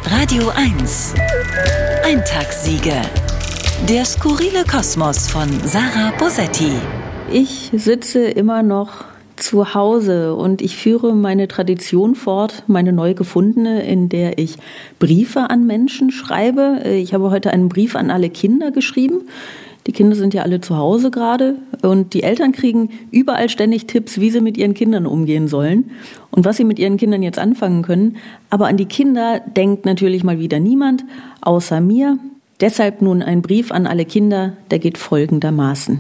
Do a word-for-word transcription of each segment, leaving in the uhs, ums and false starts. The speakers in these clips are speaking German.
Radio eins. Eintagssiege. Der skurrile Kosmos von Sarah Bosetti. Ich sitze immer noch zu Hause und ich führe meine Tradition fort, meine neu gefundene, in der ich Briefe an Menschen schreibe. Ich habe heute einen Brief an alle Kinder geschrieben. Die Kinder sind ja alle zu Hause gerade und die Eltern kriegen überall ständig Tipps, wie sie mit ihren Kindern umgehen sollen und was sie mit ihren Kindern jetzt anfangen können. Aber an die Kinder denkt natürlich mal wieder niemand, außer mir. Deshalb nun ein Brief an alle Kinder, der geht folgendermaßen.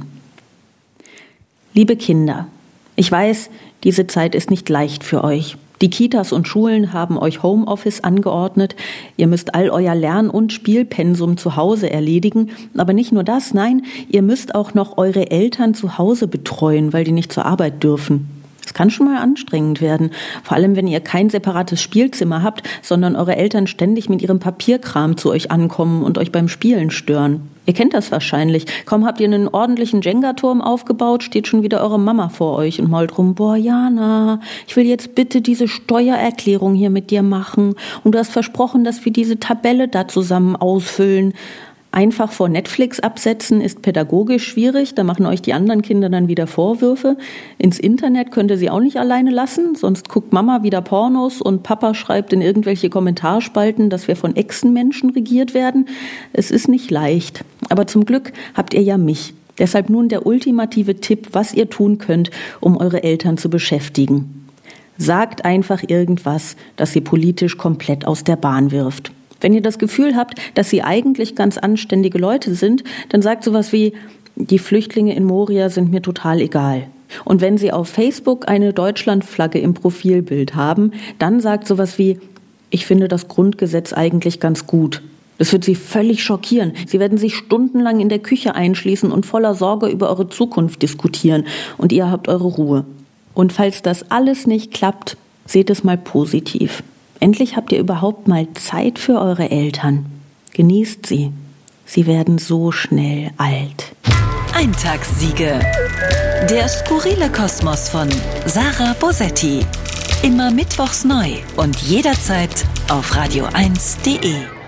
Liebe Kinder, ich weiß, diese Zeit ist nicht leicht für euch. Die Kitas und Schulen haben euch Homeoffice angeordnet. Ihr müsst all euer Lern- und Spielpensum zu Hause erledigen. Aber nicht nur das, nein, ihr müsst auch noch eure Eltern zu Hause betreuen, weil die nicht zur Arbeit dürfen. Das kann schon mal anstrengend werden, vor allem wenn ihr kein separates Spielzimmer habt, sondern eure Eltern ständig mit ihrem Papierkram zu euch ankommen und euch beim Spielen stören. Ihr kennt das wahrscheinlich. Kaum habt ihr einen ordentlichen Jenga-Turm aufgebaut, steht schon wieder eure Mama vor euch und mault rum, boah, Jana, ich will jetzt bitte diese Steuererklärung hier mit dir machen und du hast versprochen, dass wir diese Tabelle da zusammen ausfüllen. Einfach vor Netflix absetzen ist pädagogisch schwierig, da machen euch die anderen Kinder dann wieder Vorwürfe. Ins Internet könnt ihr sie auch nicht alleine lassen, sonst guckt Mama wieder Pornos und Papa schreibt in irgendwelche Kommentarspalten, dass wir von Echsenmenschen regiert werden. Es ist nicht leicht, aber zum Glück habt ihr ja mich. Deshalb nun der ultimative Tipp, was ihr tun könnt, um eure Eltern zu beschäftigen. Sagt einfach irgendwas, das sie politisch komplett aus der Bahn wirft. Wenn ihr das Gefühl habt, dass sie eigentlich ganz anständige Leute sind, dann sagt sowas wie, die Flüchtlinge in Moria sind mir total egal. Und wenn sie auf Facebook eine Deutschlandflagge im Profilbild haben, dann sagt sowas wie, ich finde das Grundgesetz eigentlich ganz gut. Das wird sie völlig schockieren. Sie werden sich stundenlang in der Küche einschließen und voller Sorge über eure Zukunft diskutieren. Und ihr habt eure Ruhe. Und falls das alles nicht klappt, seht es mal positiv. Endlich habt ihr überhaupt mal Zeit für eure Eltern. Genießt sie. Sie werden so schnell alt. Eintagssiege. Der skurrile Kosmos von Sarah Bosetti. Immer mittwochs neu und jederzeit auf radio eins punkt de.